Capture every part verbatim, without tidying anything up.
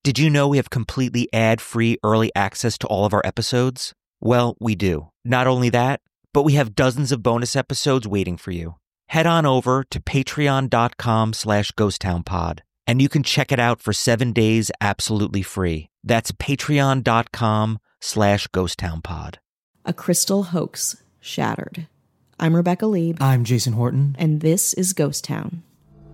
Did you know we have completely ad-free early access to all of our episodes? Well, we do. Not only that, but we have dozens of bonus episodes waiting for you. Head on over to patreon.com slash ghosttownpod, and you can check it out for seven days absolutely free. That's patreon.com slash ghosttownpod. A crystal hoax shattered. I'm Rebecca Lieb. I'm Jason Horton. And this is Ghost Town.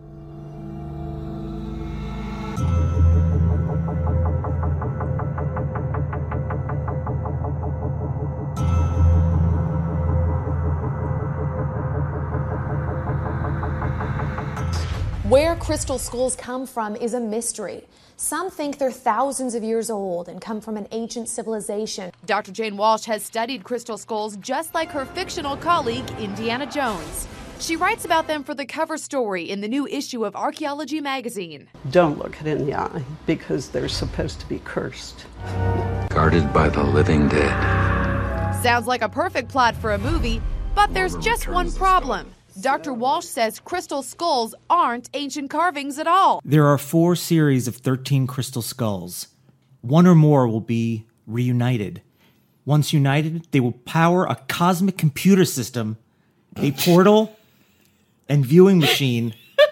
Where crystal skulls come from is a mystery. Some think they're thousands of years old and come from an ancient civilization. Doctor Jane Walsh has studied crystal skulls just like her fictional colleague, Indiana Jones. She writes about them for the cover story in the new issue of Archaeology magazine. Don't look it in the eye because they're supposed to be cursed. Guarded by the living dead. Sounds like a perfect plot for a movie, but there's just one problem. Doctor Walsh says crystal skulls aren't ancient carvings at all. There are four series of thirteen crystal skulls. One or more will be reunited. Once united, they will power a cosmic computer system, a portal, and viewing machine.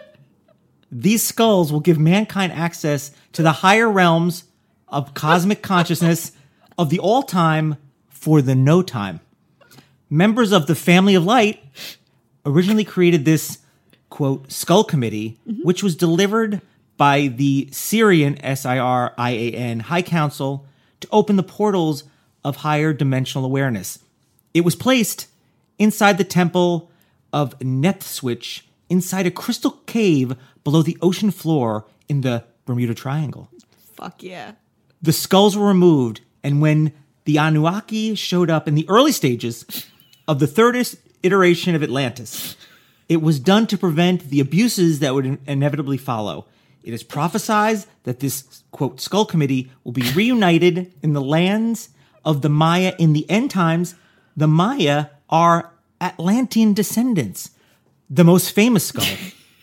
These skulls will give mankind access to the higher realms of cosmic consciousness of the all-time for the no-time. Members of the Family of Light originally created this, quote, skull committee, mm-hmm. which was delivered by the Sirian, S I R I A N, High Council to open the portals of higher dimensional awareness. It was placed inside the temple of Nethswitch, inside a crystal cave below the ocean floor in the Bermuda Triangle. Fuck yeah. The skulls were removed, and when the Anunnaki showed up in the early stages of the third iteration of Atlantis, it was done to prevent the abuses that would inevitably follow. It is prophesied that this, quote, skull committee will be reunited in the lands of the Maya in the end times. The Maya are Atlantean descendants. The most famous skull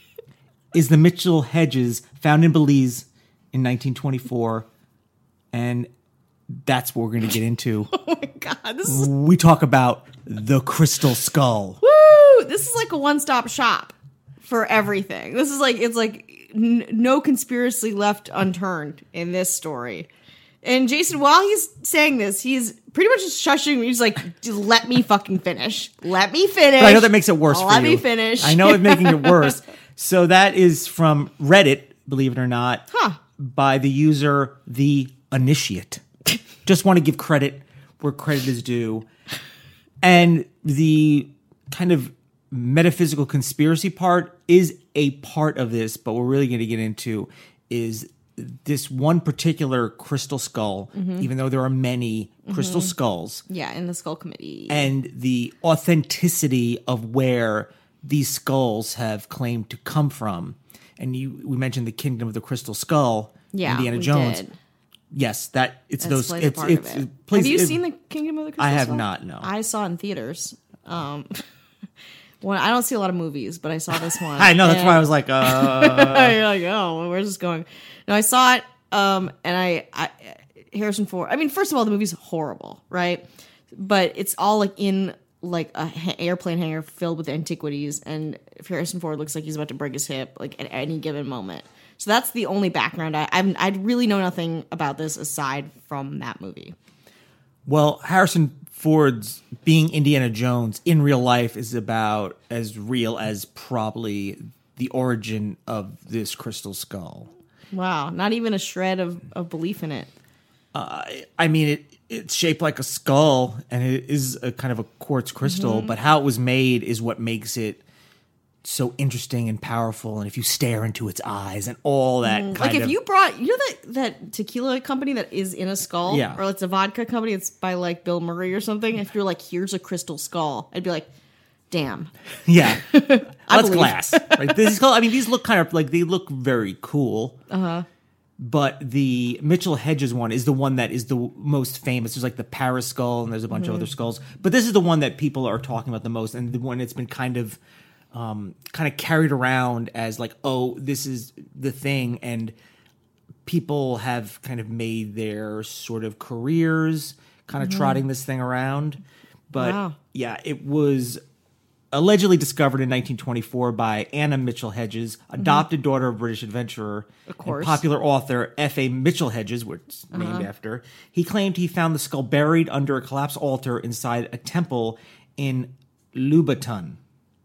is the Mitchell Hedges, found in Belize in nineteen twenty-four. And that's what we're going to get into. Oh my God. This is... We talk about the crystal skull. Woo! This is like a one-stop shop for everything. This is like, it's like n- no conspiracy left unturned in this story. And Jason, while he's saying this, he's pretty much just shushing me. He's like, just let me fucking finish. Let me finish. But I know that makes it worse for you. Let me finish. I know it's making it worse. So that is from Reddit, believe it or not, huh. by the user The Initiate. Just want to give credit where credit is due. And the kind of metaphysical conspiracy part is a part of this, but what we're really going to get into is this one particular crystal skull, mm-hmm. even though there are many crystal mm-hmm. skulls. Yeah, in the skull committee. And the authenticity of where these skulls have claimed to come from. And you, we mentioned the Kingdom of the Crystal Skull, yeah, Indiana we Jones. Did. Yes, that it's That's those. It's, it's, it. it plays, have you it, seen the Kingdom of the Crystal I have Skull? not. No, I saw it in theaters. Um, when I don't see a lot of movies, but I saw this one. I know that's and, why I was like, uh... you're like, oh, where's this going? No, I saw it, um, and I, I Harrison Ford. I mean, first of all, the movie's horrible, right? But it's all like in like a ha- airplane hangar filled with antiquities, and Harrison Ford looks like he's about to break his hip, like at any given moment. So that's the only background. I I'm, I really know nothing about this aside from that movie. Well, Harrison Ford's being Indiana Jones in real life is about as real as probably the origin of this crystal skull. Wow, not even a shred of, of belief in it. Uh, I mean, it it's shaped like a skull, and it is a kind of a quartz crystal, mm-hmm. but how it was made is what makes it so interesting and powerful, and if you stare into its eyes and all that mm, kind like if of... you brought, you know that, that tequila company that is in a skull? Yeah. Or it's a vodka company, it's by like Bill Murray or something. If you're like, here's a crystal skull, I'd be like, damn. Yeah. That's believe. glass. Right? This is called, I mean, these look kind of like, they look very cool. Uh-huh. But the Mitchell Hedges one is the one that is the most famous. There's like the Paris skull, and there's a bunch mm-hmm. of other skulls. But this is the one that people are talking about the most, and the one that's been kind of um, kind of carried around as like, oh, this is the thing. And people have kind of made their sort of careers kind of mm-hmm. trotting this thing around. But wow. yeah, it was allegedly discovered in nineteen twenty-four by Anna Mitchell Hedges, adopted mm-hmm. daughter of British adventurer of course. and popular author F A Mitchell Hedges, which is uh-huh. named after. He claimed he found the skull buried under a collapsed altar inside a temple in Louboutin.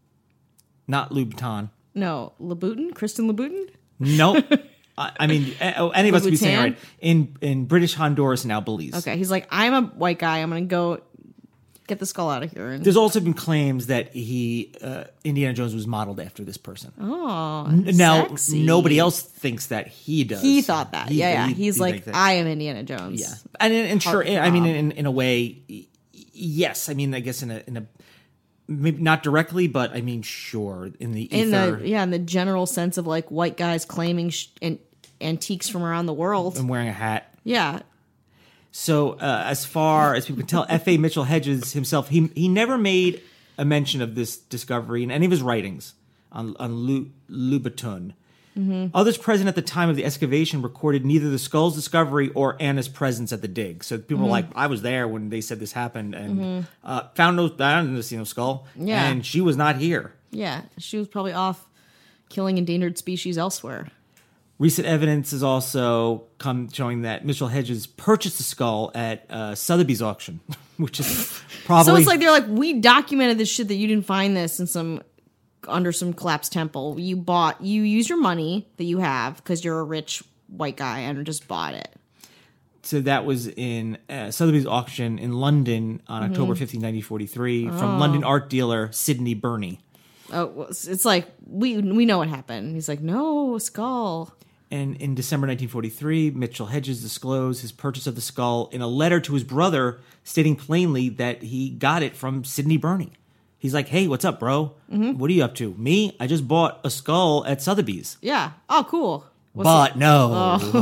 Not Louboutin. No, Louboutin? Kristen Louboutin? Nope. I, I mean, any of us would be saying it right. In, in British Honduras, now Belize. Okay, he's like, I'm a white guy. I'm going to go get the skull out of here. And... There's also been claims that he, uh, Indiana Jones was modeled after this person. Oh, now sexy. Nobody else thinks that he does. He thought that. He, yeah, yeah. He, He's he like, I am Indiana Jones. Yeah, and and sure, I mean, in, in a way, yes. I mean, I guess in a in a maybe not directly, but I mean, sure, in the ether. in the yeah, in the general sense of like white guys claiming sh- and antiques from around the world and wearing a hat. Yeah. So, uh, as far as people can tell, F A Mitchell Hedges himself, he he never made a mention of this discovery in any of his writings on, on Lu, Louboutin. Mm-hmm. Others present at the time of the excavation recorded neither the skull's discovery or Anna's presence at the dig. So people mm-hmm. were like, I was there when they said this happened and mm-hmm. uh, found no, I didn't see no skull. Yeah. And she was not here. Yeah, she was probably off killing endangered species elsewhere. Recent evidence has also come showing that Mitchell Hedges purchased the skull at uh, Sotheby's auction, which is probably... So it's like they're like, we documented this shit that you didn't find this in some under some collapsed temple. You bought, you use your money that you have because you're a rich white guy and just bought it. So that was in uh, Sotheby's auction in London on mm-hmm. October fifteenth, nineteen forty-three, oh. from London art dealer Sidney Burney. Oh, it's like we we know what happened. He's like, no, skull. And in December nineteen forty-three, Mitchell Hedges disclosed his purchase of the skull in a letter to his brother, stating plainly that he got it from Sidney Burney. He's like, hey, what's up, bro? Mm-hmm. What are you up to? Me? I just bought a skull at Sotheby's. Yeah. Oh, cool. What's but it? no.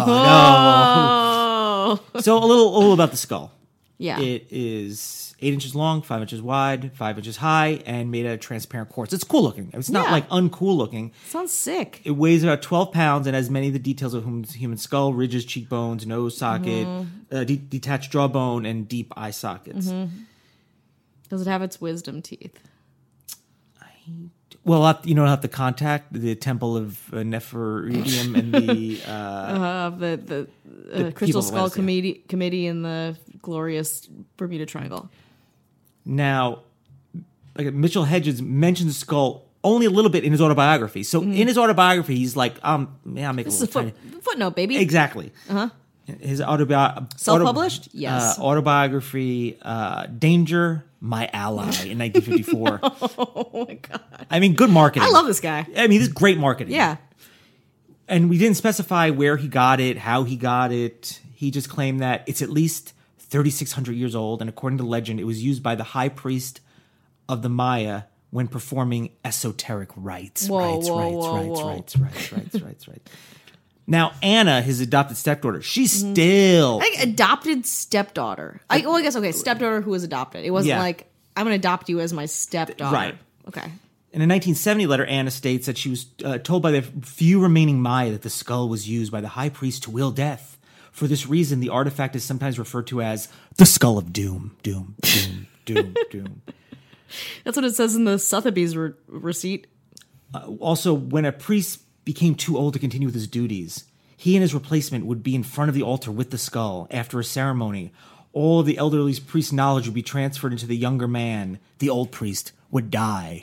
Oh. no. So a little, a little about the skull. Yeah. It is eight inches long, five inches wide, five inches high, and made out of transparent quartz. It's cool looking. It's not yeah. like uncool looking. Sounds sick. It weighs about twelve pounds and has many of the details of human skull, ridges, cheekbones, nose socket, mm-hmm. uh, de- detached jawbone, and deep eye sockets. Mm-hmm. Does it have its wisdom teeth? I, well, I'll have to, you know, I'll have to contact the Temple of uh, Nefertiti and the... Uh, uh, the the, uh, the Crystal Skull West, committee, yeah. committee in the glorious Bermuda Triangle. Now, like Mitchell Hedges mentions the skull only a little bit in his autobiography. So mm-hmm. in his autobiography, he's like, um, yeah, I'll make this a little is a foot, footnote, baby. Exactly. Uh-huh. His autobi- Self-published? Auto- yes. Uh, autobiography, uh, Danger, My Ally in nineteen fifty-four. Oh, my God. I mean, good marketing. I love this guy. I mean, this is great marketing. Yeah. And we didn't specify where he got it, how he got it. He just claimed that it's at least thirty-six hundred years old, and according to legend, it was used by the high priest of the Maya when performing esoteric rites. Whoa, rites, whoa, rites, whoa, rites, whoa. rites, rites, rites, rites, rites. Now, Anna, his adopted stepdaughter, she's still... I think adopted stepdaughter. I, well, I guess, okay, stepdaughter who was adopted. It wasn't Yeah. like, I'm going to adopt you as my stepdaughter. Right. Okay. In a nineteen seventy letter, Anna states that she was uh, told by the few remaining Maya that the skull was used by the high priest to will death. For this reason, the artifact is sometimes referred to as the Skull of Doom. Doom, doom, doom, doom. That's what it says in the Sotheby's re- receipt. Uh, also, when a priest became too old to continue with his duties, he and his replacement would be in front of the altar with the skull. After a ceremony, all of the elderly priest's knowledge would be transferred into the younger man. The old priest would die.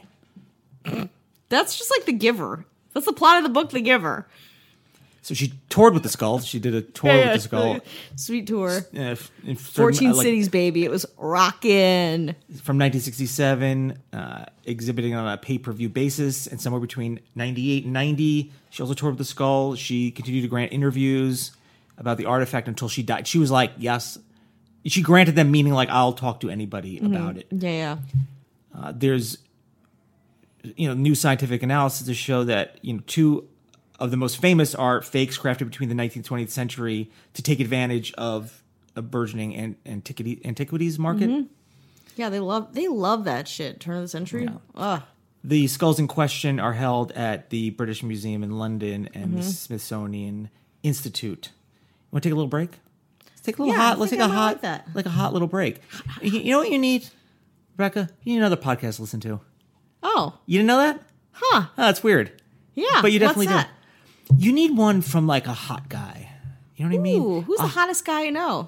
That's just like The Giver. That's the plot of the book, The Giver. So she toured with the skull. She did a tour Yeah, with the skull. Sweet tour. Uh, f- in certain, fourteen uh, like, cities, baby. It was rockin'. From nineteen sixty-seven, uh, exhibiting on a pay-per-view basis, and somewhere between ninety-eight and ninety, she also toured with the skull. She continued to grant interviews about the artifact until she died. She was like, yes. She granted them, meaning like, I'll talk to anybody mm-hmm. about it. Yeah, yeah. Uh, there's, you know, new scientific analysis to show that, you know, two of the most famous are fakes crafted between the nineteenth and twentieth century to take advantage of a burgeoning an- antiquity, antiquities market. Mm-hmm. Yeah, they love they love that shit. Turn of the century. Yeah. Ugh. The skulls in question are held at the British Museum in London and mm-hmm. the Smithsonian Institute. Want to take a little break? Let's take a little Yeah, I hot. Let's think take a I might hot, like that. like a hot little break. You, you know what you need, Rebecca? You need another podcast to listen to. Oh, You didn't know that? huh? Oh, that's weird. Yeah, But you definitely what's that? do. You need one from like a hot guy. You know what I mean? Ooh, who's the hottest guy you know?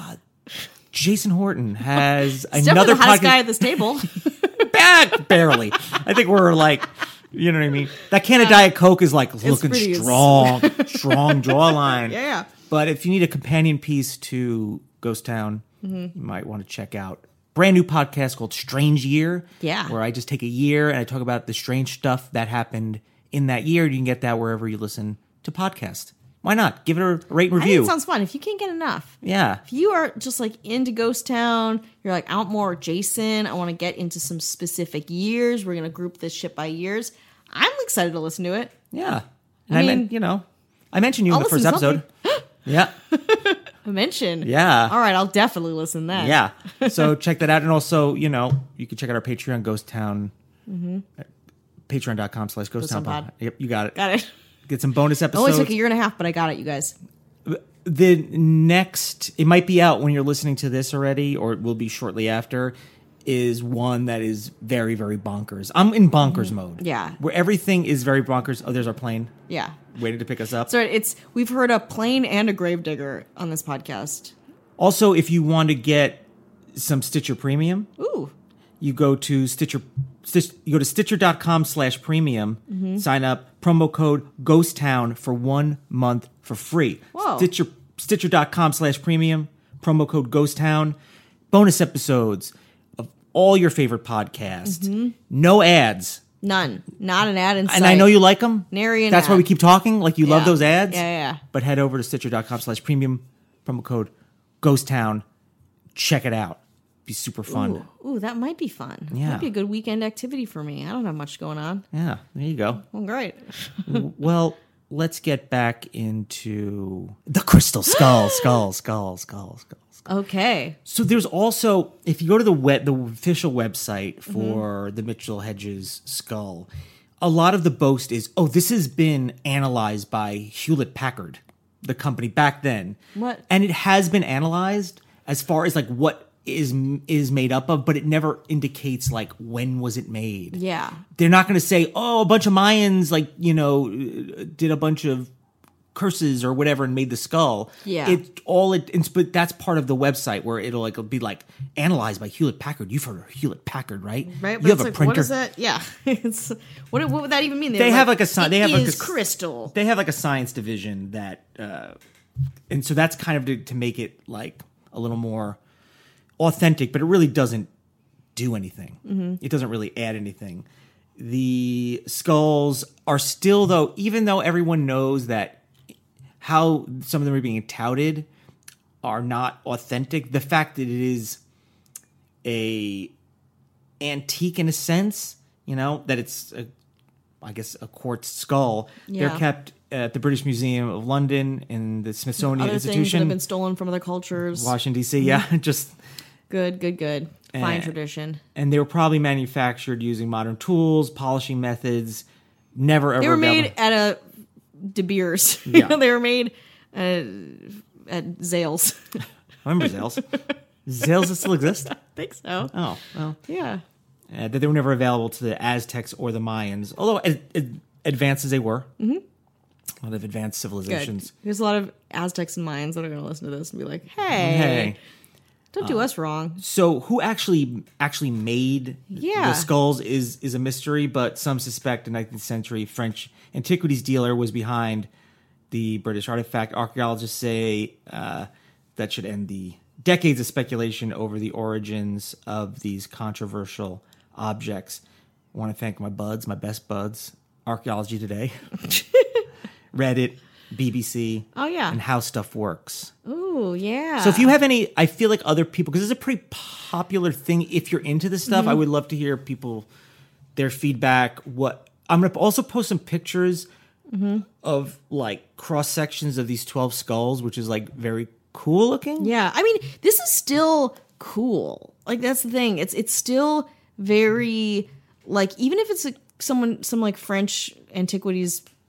Jason Horton has He's another definitely the hottest podcast. guy at this table. Back barely. I think we're like, you know what I mean? That can of Diet Coke is like looking pretty- strong, strong jawline. Yeah, yeah. But if you need a companion piece to Ghost Town, Mm-hmm. you might want to check out brand new podcast called Strange Year. Yeah. Where I just take a year and I talk about the strange stuff that happened in that year. You can get that wherever you listen to podcasts. Why not? Give it a rate and I review. think it sounds fun. If you can't get enough. yeah. If you are just like into Ghost Town, you're like, I want more Jason. I want to get into some specific years. We're going to group this shit by years. I'm excited to listen to it. Yeah. And I I, mean- meant, you know, I mentioned you in I'll the first listen to episode. yeah. A mention. Yeah. All right, I'll definitely listen to that. Yeah. So check that out. And also, you know, you can check out our Patreon, Ghost Town. Patreon.com slash Ghost Town Ghost Town Pod. Pod. Yep, you got it. Got it. Get some bonus It only episodes. took a year and a half, but I got it, you guys. The next, it might be out when you're listening to this already, or it will be shortly after, is one that is very, very bonkers. I'm in bonkers mode. Yeah. Where everything is very bonkers. Oh, there's our plane Yeah. waiting to pick us up. So it's we've heard a plane and a gravedigger on this podcast. Also, if you want to get some Stitcher Premium, Ooh. you go to Stitcher, Stitch, you go to Stitcher.com slash premium, Mm-hmm. sign up, promo code Ghost Town for one month for free. Whoa. Stitcher, Stitcher.com slash premium, promo code Ghost Town, bonus episodes of all your favorite podcasts, Mm-hmm. no ads. None. Not an ad in sight. And I know you like them. Nary an That's why ad. we keep talking. Like you love Yeah. those ads. Yeah, yeah. But head over to Stitcher.com slash premium, promo code Ghost Town. Check it out. Be super fun. Ooh, ooh, that might be fun. Yeah. Might be a good weekend activity for me. I don't have much going on. Yeah, there you go. Well, great. Well, let's get back into the crystal skull, skull, skull, skull, skull, skull. Okay. So there's also, if you go to the web, the official website Mm-hmm. for the Mitchell Hedges skull, a lot of the boast is, oh, this has been analyzed by Hewlett Packard, the company back then. What? And it has been analyzed as far as like what is is made up of, but it never indicates like when was it made. Yeah. They're not going to say, oh, a bunch of Mayans, like, you know, did a bunch of curses or whatever and made the skull. Yeah. It all it, it's, but that's part of the website where it'll like it'll be like analyzed by Hewlett Packard. You've heard of Hewlett Packard, right? Right. But You have it's a like, printer. what is that? Yeah. it's what, what would that even mean? They They're have like a sign. It They have like a is s- crystal. They have like a science division that, uh, and so that's kind of to, to make it like a little more authentic, but it really doesn't do anything. Mm-hmm. It doesn't really add anything. The skulls are still, though, even though everyone knows that how some of them are being touted are not authentic, the fact that it is a antique in a sense, you know, that it's a, I guess a quartz skull. Yeah. They're kept at the British Museum of London and the Smithsonian Other things that Institution, have been stolen from other cultures. Washington D C. Yeah, just Good, good, good. Fine Eh. tradition. and they were probably manufactured using modern tools, polishing methods. Never ever. They were available- made at a De Beers. Yeah. they were made uh, at Zales. Remember Zales? Zales that still exist? I think so. Oh, well, Yeah. uh, that they were never available to the Aztecs or the Mayans, although as, as advanced as they were. Mm-hmm. A lot of advanced Good. civilizations. There's a lot of Aztecs and Mayans that are going to listen to this and be like, hey, Hey. don't do us wrong. So who actually actually made Yeah. the skulls is is a mystery, but some suspect a nineteenth century French antiquities dealer was behind the British artifact. Archaeologists say uh, that should end the decades of speculation over the origins of these controversial objects. I want to thank my buds, my best buds, Archaeology Today, Reddit, B B C, Oh, yeah. and How Stuff Works. Ooh, yeah. So if you have any, I feel like other people, because it's a pretty popular thing. If you're into this stuff, Mm-hmm. I would love to hear people, their feedback. What I'm going to also post some pictures Mm-hmm. of like cross sections of these twelve skulls, which is like very cool looking. Yeah, I mean, this is still cool. Like that's the thing. It's it's still very like even if it's a, someone some like French antiquities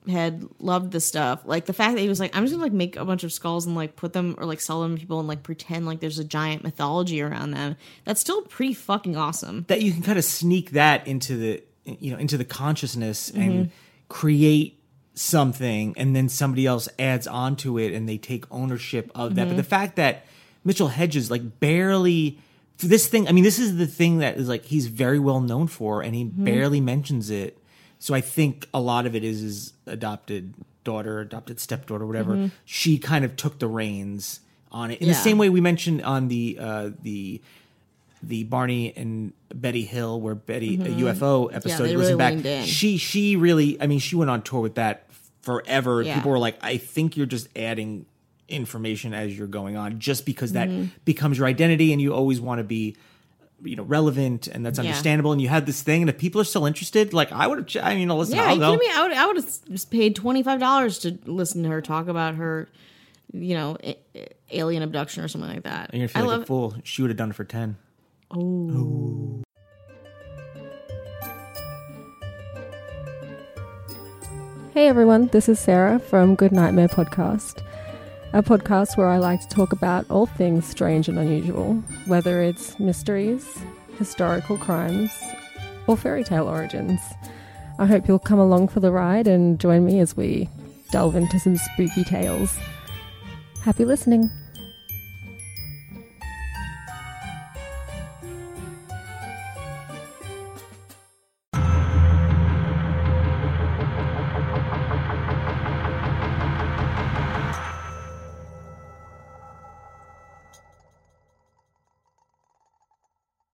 head, loved the stuff. Like the fact that he was like, I'm just gonna like make a bunch of skulls and like put them or like sell them to people and like pretend like there's a giant mythology around them. That's still pretty fucking awesome. That you can kind of sneak that into the you know into the consciousness Mm-hmm. and create something, and then somebody else adds onto it and they take ownership of that. Mm-hmm. But the fact that Mitchell Hedges like barely this thing, I mean, this is the thing that is like he's very well known for, and he Mm-hmm. barely mentions it. So I think a lot of it is his adopted daughter, adopted stepdaughter, whatever. She kind of took the reins on it in the Yeah. same way we mentioned on the uh, the the Barney and Betty Hill, where Betty a U F O episode. they Listen really back. leaned in. She she really, I mean, she went on tour with that forever. Yeah. People were like, I think you're just adding information as you're going on, just because that Mm-hmm. becomes your identity, and you always want to be, you know, relevant, and that's Yeah. understandable. And you had this thing, and if people are still interested, like I would have, ch- I mean, listen, Yeah, I'll you go. kidding me? I would I would have just paid twenty five dollars to listen to her talk about her, you know, a- a- alien abduction or something like that. And you're I gonna feel love like a fool. She would have done it for ten. Hey everyone, this is Sarah from Good Nightmare Podcast, a podcast where I like to talk about all things strange and unusual, whether it's mysteries, historical crimes, or fairy tale origins. I hope you'll come along for the ride and join me as we delve into some spooky tales. Happy listening.